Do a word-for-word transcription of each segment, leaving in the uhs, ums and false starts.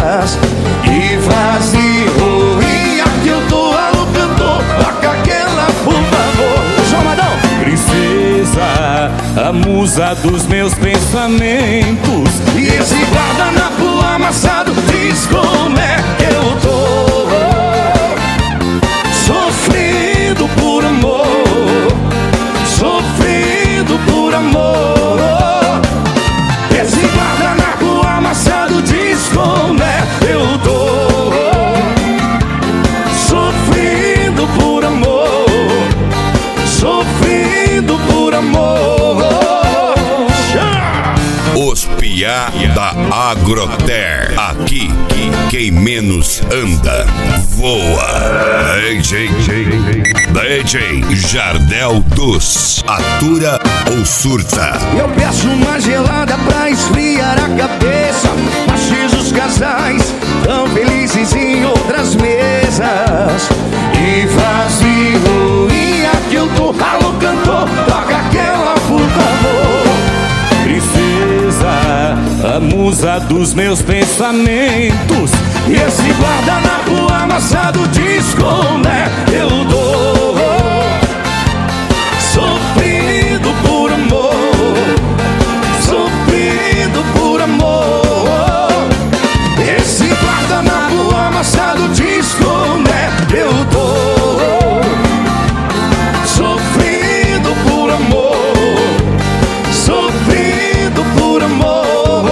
Que frase ruim, aqui eu tô alô cantor. Toca aquela, por favor. João Madão. Princesa, a musa dos meus pensamentos. E esse guardanapo amassado diz como é que eu tô. Sofrendo por amor, sofrendo por amor. Esse guardanapo amassado diz como é que eu tô. Sofrendo por amor, sofrendo por amor. Os piá da Agroter. Aqui, quem menos anda, voa. D J, D J Jardel dos Atura ou Surta. Eu peço uma gelada pra esfriar a cabeça. Mas os casais tão felizes em outras mesas. E frase ruim, aqui eu tô. Alô cantor, toca aquela, por favor. Princesa, a musa dos meus pensamentos. E esse guardanapo amassado diz como é que eu dou. Sofrendo por amor, sofrendo por amor. Esse guardanapo amassado diz como é que eu dou. Sofrendo por amor, sofrendo por amor.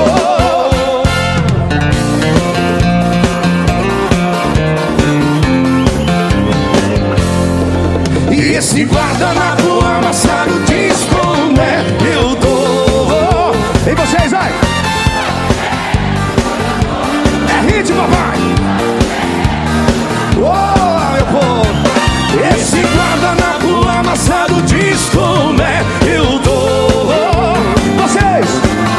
E esse guardanapo amassado diz como é que eu dou. E vocês, vai! É hit, papai! Oh, meu povo! Esse guardanapo amassado diz como é que eu dou. Vocês!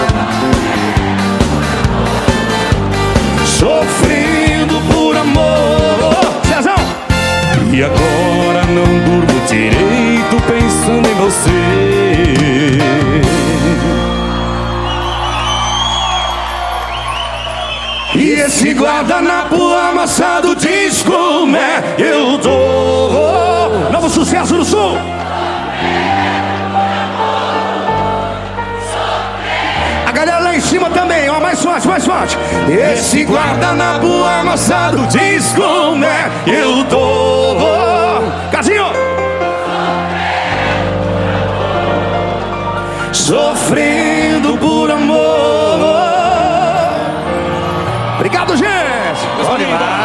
Sofrendo por amor. Cezão! E agora não durmo direito pensando em você. E esse guardanapo amassado diz como é que eu dou. Novo sucesso do Sul. A galera lá em cima também, ó, mais forte, mais forte. Esse guardanapo amassado diz como é que eu dou. Casinho. Sofrendo por amor. Obrigado, gente. Bom demais.